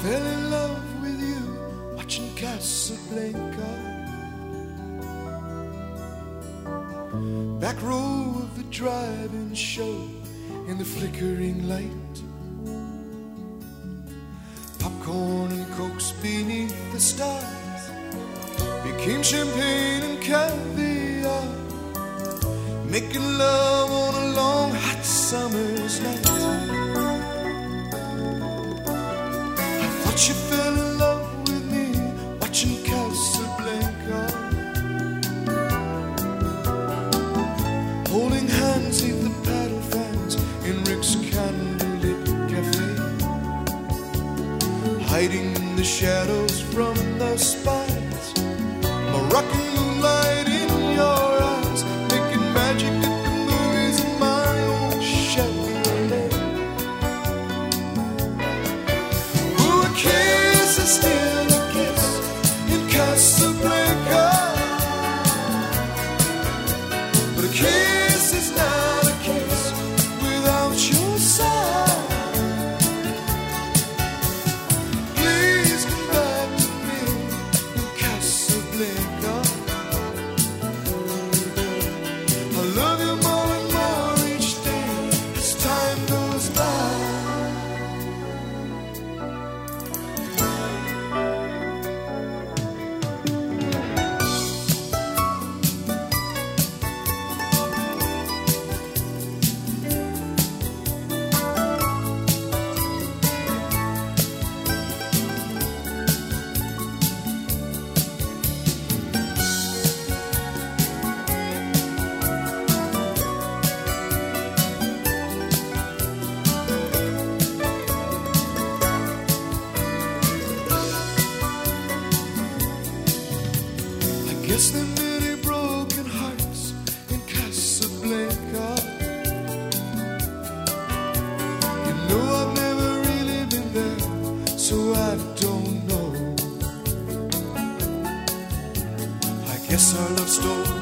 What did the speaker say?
fell in love with you watching Casablanca. Back row of the drive-in show in the flickering light. Popcorn and cokes beneath the stars became champagne and caviar. Making love on a long hot summer's night. I thought you fell in love with me watching Casablanca. Holding hands neath the paddle fans in Rick's candlelit cafe. Hiding in the shadows from the spies. Moroccan moonlight in your eyes. Making magic at the movies in my own Chevrolet. Ooh, a kiss is still a kiss in Casablanca. But a kiss is not a kiss without your side. Please come back to me in Casablanca. I love you more and more each day as time goes by. I guess there are many broken hearts in Casablanca. You know I've never really been there, so I don't know. I guess our love story